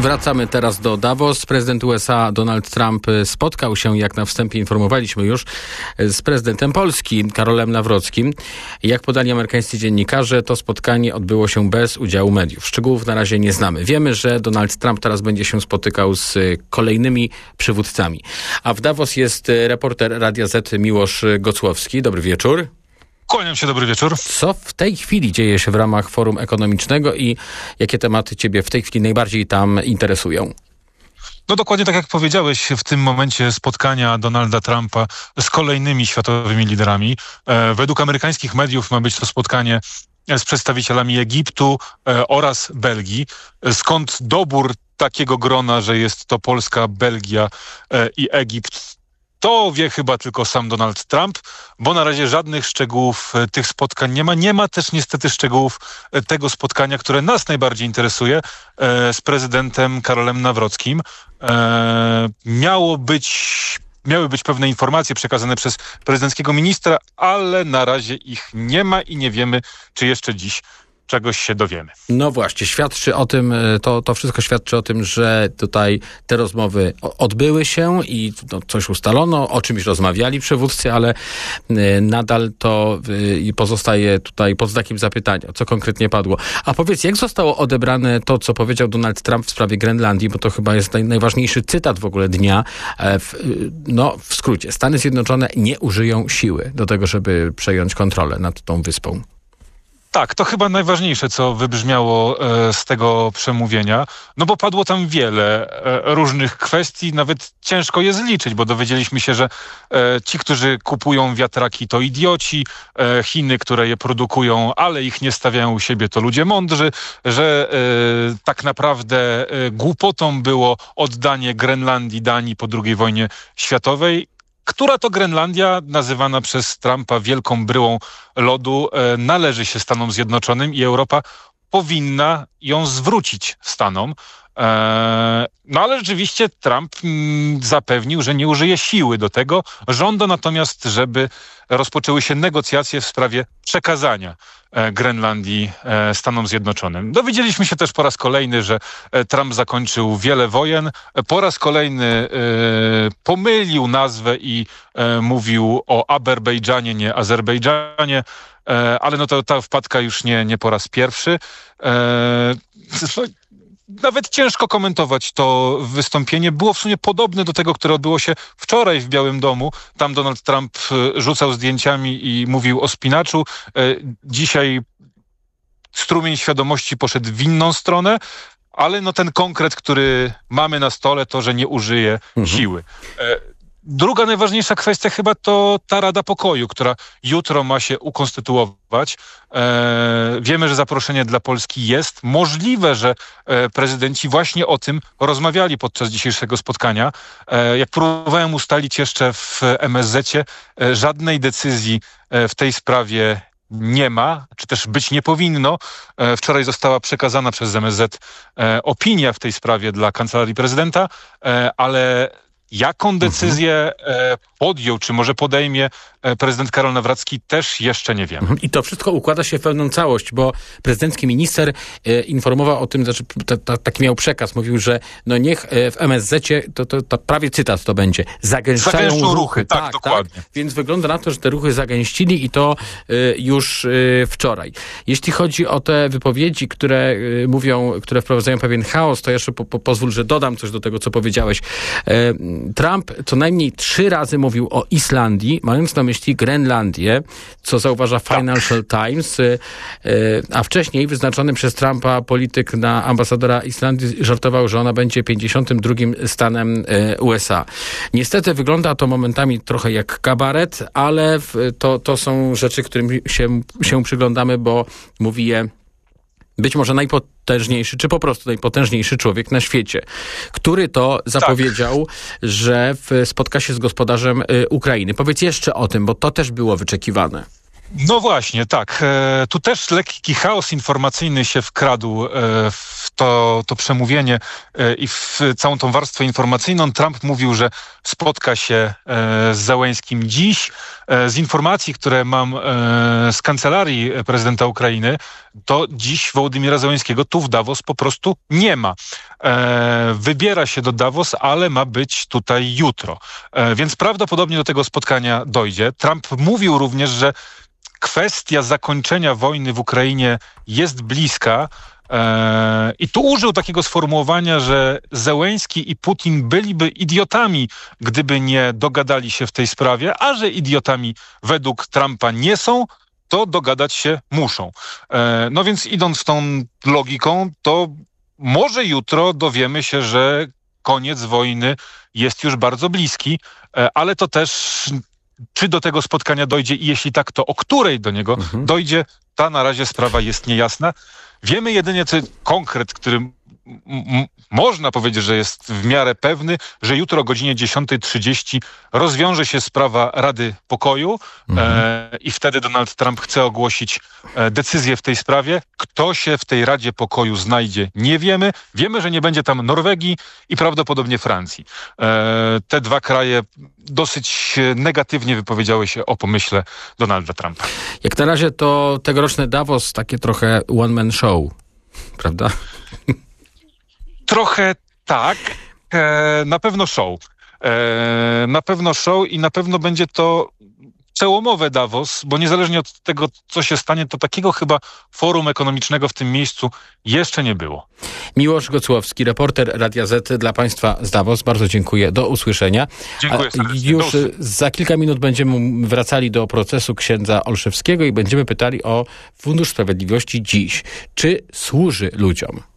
Wracamy teraz do Davos. Prezydent USA Donald Trump spotkał się, jak na wstępie informowaliśmy już, z prezydentem Polski Karolem Nawrockim. Jak podali amerykańscy dziennikarze, to spotkanie odbyło się bez udziału mediów. Szczegółów na razie nie znamy. Wiemy, że Donald Trump teraz będzie się spotykał z kolejnymi przywódcami. A w Davos jest reporter Radia Z Miłosz Gocłowski. Dobry wieczór. Kłaniam się, dobry wieczór. Co w tej chwili dzieje się w ramach Forum Ekonomicznego i jakie tematy Ciebie w tej chwili najbardziej tam interesują? No dokładnie tak jak powiedziałeś, w tym momencie spotkania Donalda Trumpa z kolejnymi światowymi liderami. Według amerykańskich mediów ma być to spotkanie z przedstawicielami Egiptu oraz Belgii. Skąd dobór takiego grona, że jest to Polska, Belgia i Egipt? To wie chyba tylko sam Donald Trump, bo na razie żadnych szczegółów tych spotkań nie ma. Nie ma też niestety szczegółów tego spotkania, które nas najbardziej interesuje, z prezydentem Karolem Nawrockim. Miały być pewne informacje przekazane przez prezydenckiego ministra, ale na razie ich nie ma i nie wiemy, czy jeszcze dziś czegoś się dowiemy. No właśnie, świadczy o tym, to wszystko świadczy o tym, że tutaj te rozmowy odbyły się i coś ustalono, o czymś rozmawiali przywódcy, ale nadal to pozostaje tutaj pod znakiem zapytania, co konkretnie padło. A powiedz, jak zostało odebrane to, co powiedział Donald Trump w sprawie Grenlandii, bo to chyba jest najważniejszy cytat w ogóle dnia. W skrócie, Stany Zjednoczone nie użyją siły do tego, żeby przejąć kontrolę nad tą wyspą. Tak, to chyba najważniejsze, co wybrzmiało z tego przemówienia, no bo padło tam wiele różnych kwestii, nawet ciężko je zliczyć, bo dowiedzieliśmy się, że ci, którzy kupują wiatraki, to idioci, Chiny, które je produkują, ale ich nie stawiają u siebie, to ludzie mądrzy, że tak naprawdę głupotą było oddanie Grenlandii Danii po II wojnie światowej, która to Grenlandia, nazywana przez Trumpa wielką bryłą lodu, należy się Stanom Zjednoczonym i Europa powinna ją zwrócić Stanom. No ale rzeczywiście Trump zapewnił, że nie użyje siły do tego. Żąda natomiast, żeby rozpoczęły się negocjacje w sprawie przekazania Grenlandii Stanom Zjednoczonym. Dowiedzieliśmy się też po raz kolejny, że Trump zakończył wiele wojen. Po raz kolejny pomylił nazwę i mówił o Azerbajdzanie, nie Azerbejdżanie. Ale no to ta wpadka już nie po raz pierwszy. Nawet ciężko komentować to wystąpienie. Było w sumie podobne do tego, które odbyło się wczoraj w Białym Domu. Tam Donald Trump rzucał zdjęciami i mówił o spinaczu. Dzisiaj strumień świadomości poszedł w inną stronę, ale no ten konkret, który mamy na stole, to, że nie użyje siły. Druga najważniejsza kwestia chyba to ta Rada Pokoju, która jutro ma się ukonstytuować. Wiemy, że zaproszenie dla Polski jest. Możliwe, że prezydenci właśnie o tym rozmawiali podczas dzisiejszego spotkania. Jak próbowałem ustalić jeszcze w MSZ-cie, żadnej decyzji w tej sprawie nie ma, czy też być nie powinno. Wczoraj została przekazana przez MSZ opinia w tej sprawie dla Kancelarii Prezydenta, ale jaką decyzję podjął, czy może podejmie prezydent Karol Nawrocki, też jeszcze nie wiem. I to wszystko układa się w pewną całość, bo prezydencki minister informował o tym, znaczy taki miał przekaz, mówił, że no niech w MSZ-cie, to prawie cytat to będzie, zagęszczają ruchy. Tak, dokładnie. Tak. Więc wygląda na to, że te ruchy zagęścili i to już wczoraj. Jeśli chodzi o te wypowiedzi, które wprowadzają pewien chaos, to jeszcze pozwól, że dodam coś do tego, co powiedziałeś. Trump co najmniej 3 razy mówił o Islandii, mając na myśli Grenlandię, co zauważa Financial Times, a wcześniej wyznaczony przez Trumpa polityk na ambasadora Islandii żartował, że ona będzie 52. stanem USA. Niestety wygląda to momentami trochę jak kabaret, ale to są rzeczy, którym się przyglądamy, bo mówi je być może najpotężniejszy, czy po prostu najpotężniejszy człowiek na świecie, który to zapowiedział, że spotka się z gospodarzem Ukrainy. Powiedz jeszcze o tym, bo to też było wyczekiwane. No właśnie, tak. Tu też lekki chaos informacyjny się wkradł w to przemówienie i w całą tą warstwę informacyjną, Trump mówił, że spotka się z Zełenskим dziś. Z informacji, które mam z kancelarii prezydenta Ukrainy, to dziś Wołodymyra Zełenskiego tu w Davos po prostu nie ma. Wybiera się do Davos, ale ma być tutaj jutro. Więc prawdopodobnie do tego spotkania dojdzie. Trump mówił również, że kwestia zakończenia wojny w Ukrainie jest bliska. I tu użył takiego sformułowania, że Zełenski i Putin byliby idiotami, gdyby nie dogadali się w tej sprawie, a że idiotami według Trumpa nie są, to dogadać się muszą. No więc idąc tą logiką, to może jutro dowiemy się, że koniec wojny jest już bardzo bliski, ale to też czy do tego spotkania dojdzie i jeśli tak, to o której do niego dojdzie, ta na razie sprawa jest niejasna. Wiemy jedynie konkret, który można powiedzieć, że jest w miarę pewny, że jutro o godzinie 10:30 rozwiąże się sprawa Rady Pokoju i wtedy Donald Trump chce ogłosić decyzję w tej sprawie. Kto się w tej Radzie Pokoju znajdzie, nie wiemy. Wiemy, że nie będzie tam Norwegii i prawdopodobnie Francji. Te dwa kraje dosyć negatywnie wypowiedziały się o pomyśle Donalda Trumpa. Jak na razie to tegoroczny Davos takie trochę one-man show, prawda? Trochę tak. Na pewno show. Na pewno show i na pewno będzie to przełomowe Davos, bo niezależnie od tego, co się stanie, to takiego chyba forum ekonomicznego w tym miejscu jeszcze nie było. Miłosz Gocłowski, reporter Radia Z dla Państwa z Davos. Bardzo dziękuję. Do usłyszenia. Dziękuję serdecznie. Już za kilka minut będziemy wracali do procesu księdza Olszewskiego i będziemy pytali o Fundusz Sprawiedliwości dziś. Czy służy ludziom?